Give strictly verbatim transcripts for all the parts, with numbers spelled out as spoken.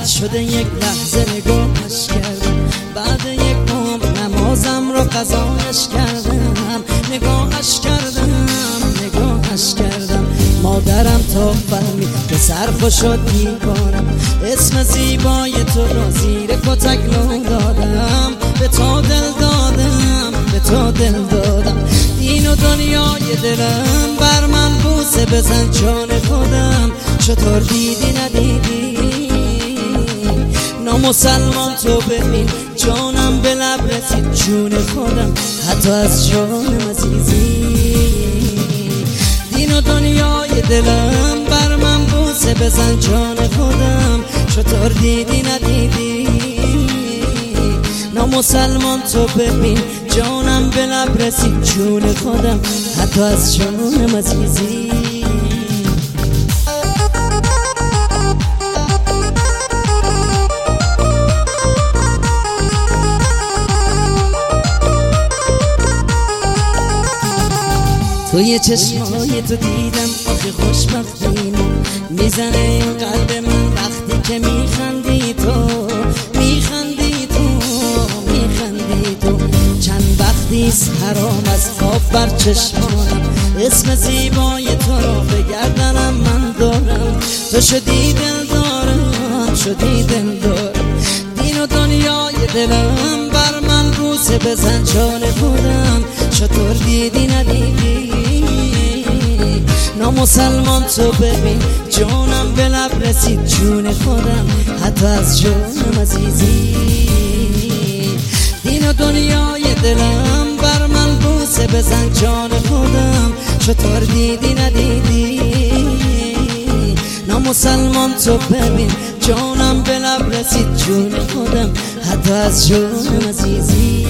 رد شده یک لحظه نگاهش کردم، بعد یک عمر نمازم رو قضایش کردم، نگاهش کردم نگاهش کردم. مادرم تا فهمید که سرخو شد دیوانم، اسم زیبای تو را زیر کتک نو دادم، به تو دل دادم به تو دل دادم. دین و دنیای دلم بر من بوسه بزن جان خودم، چطور دیدی ندیدی نامسلمان تو ببین جانم به لب رسید جون خودم، حتی از جانم عزیزی. دین و دنیای دلم بر من بوسه بزن جان خودم، چطور دیدی ندیدی نامسلمان تو ببین جانم به لب رسید جون خودم، حتی از جانم عزیزی. توی چشمای تو دیدم آخه خوشبختینم، میزنه این قلب من وقتی که میخندی تو میخندی تو میخندی تو. چند وقتیست حرام از خواب بر چشمانم، اسم زیبای تو را به گردنم من دارم، تو شدی دل دارم شدی دل دارم. دین و دنیای دلم بر من بوسه بزن جان خودم، چطور دیدی ندیدی نامسلمان تو ببین جانم به لب رسید جون خودم، حتی از جانم عزیزی. دین و دنیای دلم بر من بوسه بزن جان خودم، چطور دیدی ندیدی نامسلمان تو ببین جانم به لب رسید جون خودم، حتی از جانم عزیزی.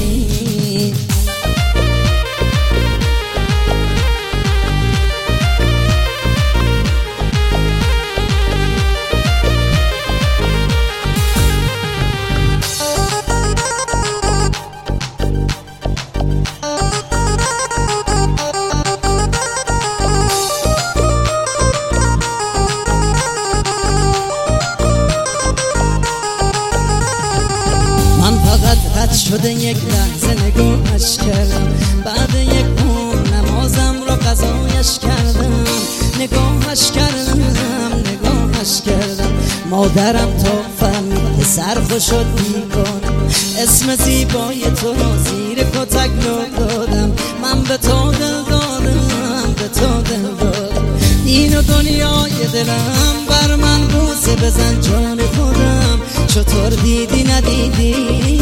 رد شده یک لحظه نگاهش کردم، بعد یک عمر نمازم رو قضایش کردم، نگاهش کردم نگاهش کردم. مادرم تا فهمید سرخو شد دیوانم، اسم زیبای تو را زیر کتک نو دادم، من به تو دل دادم به تو دل دادم. دین و دنیای دلم بر من بوسه بزن جان خودم، چطور دیدی ندیدی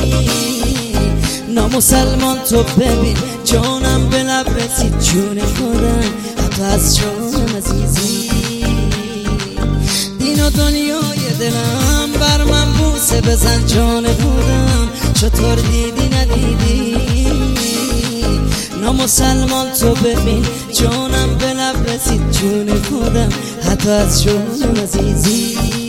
نامسلمان تو ببین جانم به لب رسید جون خودم، حتی از جانم عزیزی. دین و دنیای دلم بر من بوسه بزن جان خودم، چطور دیدی ندیدی نامسلمان تو ببین جانم به لب رسید جون خودم، حتی از جانم عزیزی.